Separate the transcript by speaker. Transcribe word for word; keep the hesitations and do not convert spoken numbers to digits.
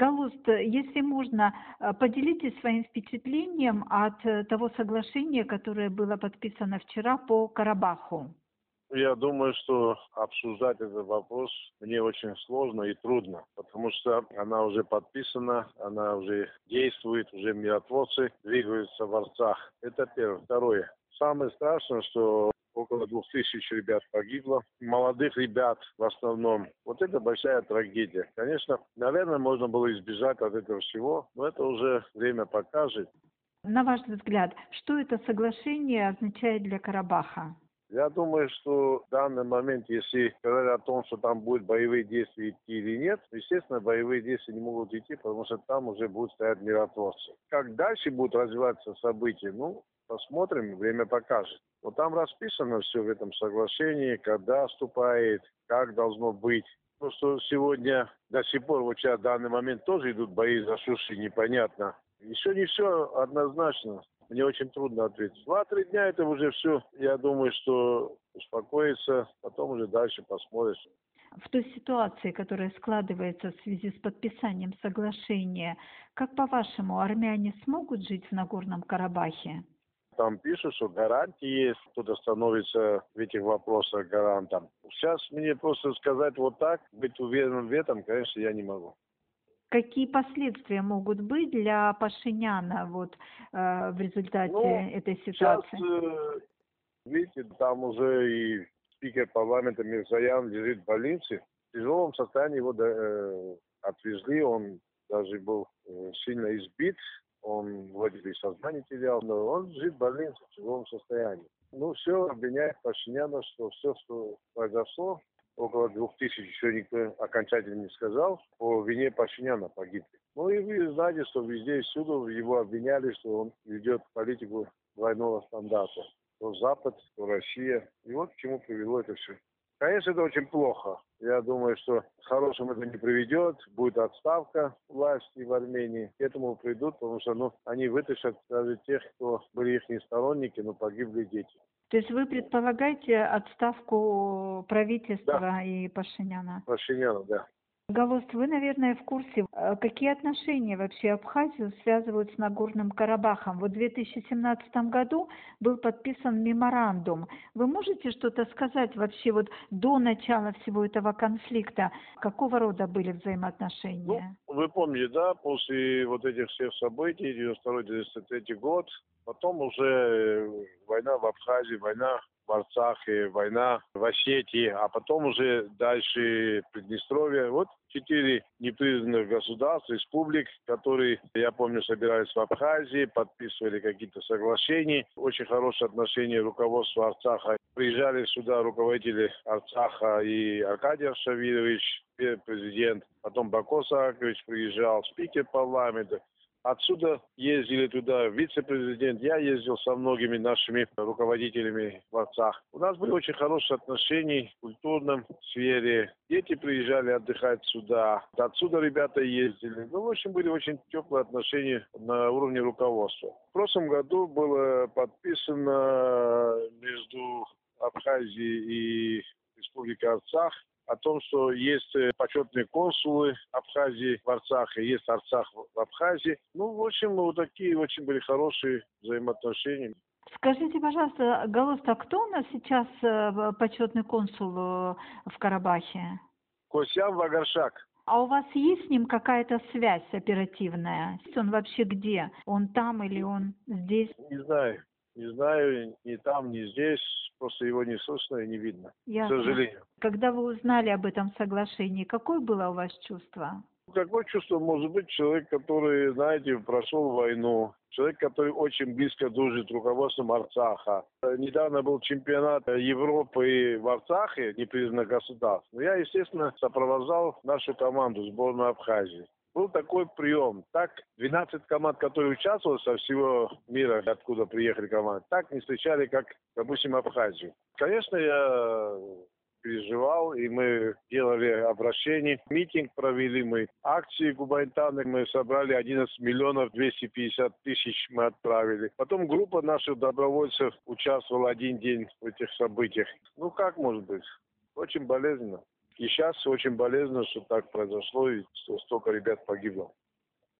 Speaker 1: Галуст, если можно, э, поделитесь своим впечатлением от э, того соглашения, которое было подписано вчера по Карабаху.
Speaker 2: Я думаю, что обсуждать этот вопрос мне очень сложно и трудно, потому что она уже подписана, она уже действует, уже миротворцы двигаются в Арцах. Это первое. Второе. Самое страшное, что около двух тысяч ребят погибло, молодых ребят в основном. Вот это большая трагедия. Конечно, наверное, можно было избежать от этого всего, но это уже время покажет.
Speaker 1: На ваш взгляд, что это соглашение означает для Карабаха?
Speaker 2: Я думаю, что в данный момент, если говорят о том, что там будут боевые действия идти или нет, естественно, боевые действия не могут идти, потому что там уже будут стоять миротворцы. Как дальше будут развиваться события, ну, посмотрим, время покажет. Вот там расписано все в этом соглашении, когда вступает, как должно быть. Просто сегодня до сих пор, вот сейчас в данный момент тоже идут бои за суши, непонятно. Еще не все однозначно. Мне очень трудно ответить. Два-три дня это уже все. Я думаю, что успокоится, потом уже дальше посмотришь.
Speaker 1: В той ситуации, которая складывается в связи с подписанием соглашения, как по-вашему, армяне смогут жить в Нагорном Карабахе?
Speaker 2: Там пишут, что гарантии есть, кто-то становится в этих вопросах гарантом. Сейчас мне просто сказать вот так, быть уверенным в этом, конечно, я не могу.
Speaker 1: Какие последствия могут быть для Пашиняна вот, э, в результате
Speaker 2: Ну,
Speaker 1: этой
Speaker 2: сейчас,
Speaker 1: ситуации?
Speaker 2: э, видите, там уже и спикер парламента Мирзоян лежит в больнице. В тяжелом состоянии его э, отвезли, он даже был э, сильно избит, он вроде бы сознание терял, но он лежит в больнице в тяжелом состоянии. Ну, все обвиняет Пашиняна, что все, что произошло, около двух тысяч, еще никто окончательно не сказал, по вине Пашиняна погибли. Ну и вы знаете, что везде и всюду его обвиняли, что он ведет политику двойного стандарта. То Запад, то Россия. И вот к чему привело это все. Конечно, это очень плохо. Я думаю, что к хорошему это не приведет. Будет отставка власти в Армении. К этому придут, потому что ну, они вытащат даже тех, кто были их сторонники, но погибли дети.
Speaker 1: То есть вы предполагаете отставку правительства
Speaker 2: Да.
Speaker 1: и Пашиняна?
Speaker 2: Пашиняна, да.
Speaker 1: Галуст, вы, наверное, в курсе, э, какие отношения вообще Абхазию связывают с Нагорным Карабахом? Вот в две тысячи семнадцатом году был подписан меморандум. Вы можете что-то сказать вообще вот до начала всего этого конфликта? Какого рода были взаимоотношения?
Speaker 2: Ну, вы помните, да, после вот этих всех событий, девяносто второй — девяносто третий год, потом уже война в Абхазии, война в Арцахе, война в Осетии, а потом уже дальше Приднестровье. Вот четыре непризнанных государств, республик, которые, я помню, собирались в Абхазии, подписывали какие-то соглашения. Очень хорошие отношения руководства Арцаха. Приезжали сюда руководители Арцаха и Аркадий Аршавирович, президент, потом Бако Саакович приезжал, спикер парламента. Отсюда ездили туда вице-президент, я ездил со многими нашими руководителями в Арцах. У нас были очень хорошие отношения в культурном сфере. Дети приезжали отдыхать сюда. Отсюда ребята ездили. Ну, в общем, были очень теплые отношения на уровне руководства. В прошлом году было подписано между Абхазией и Республикой Арцах о том, что есть почетные консулы Абхазии в Арцахе, есть Арцах в Абхазии. Ну, в общем, вот такие очень были хорошие взаимоотношения.
Speaker 1: Скажите, пожалуйста, Галуст, а кто у нас сейчас э, почетный консул э, в Карабахе?
Speaker 2: Косян Вагаршак.
Speaker 1: А у вас есть с ним какая-то связь оперативная? Он вообще где? Он там или он здесь?
Speaker 2: Не знаю. Не знаю, ни там, ни здесь. Просто его не слышно и не видно.
Speaker 1: Ясно.
Speaker 2: К сожалению.
Speaker 1: Когда вы узнали об этом соглашении, какое было у вас чувство?
Speaker 2: Какое чувство может быть человек, который, знаете, прошел войну, человек, который очень близко дружит с руководством Арцаха. Недавно был чемпионат Европы в Арцахе, непризнанных государств. Я, естественно, сопровождал нашу команду, сборную Абхазии. Был такой прием. Так, двенадцать команд, которые участвовали со всего мира, откуда приехали команды, так не встречали, как, допустим, Абхазию. Конечно, я переживал, и мы делали обращение, митинг провели мы, акции гуманитарные, мы собрали одиннадцать миллионов двести пятьдесят тысяч мы отправили. Потом группа наших добровольцев участвовала один день в этих событиях. Ну, как может быть? Очень болезненно. И сейчас очень болезненно, что так произошло, и что столько ребят погибло.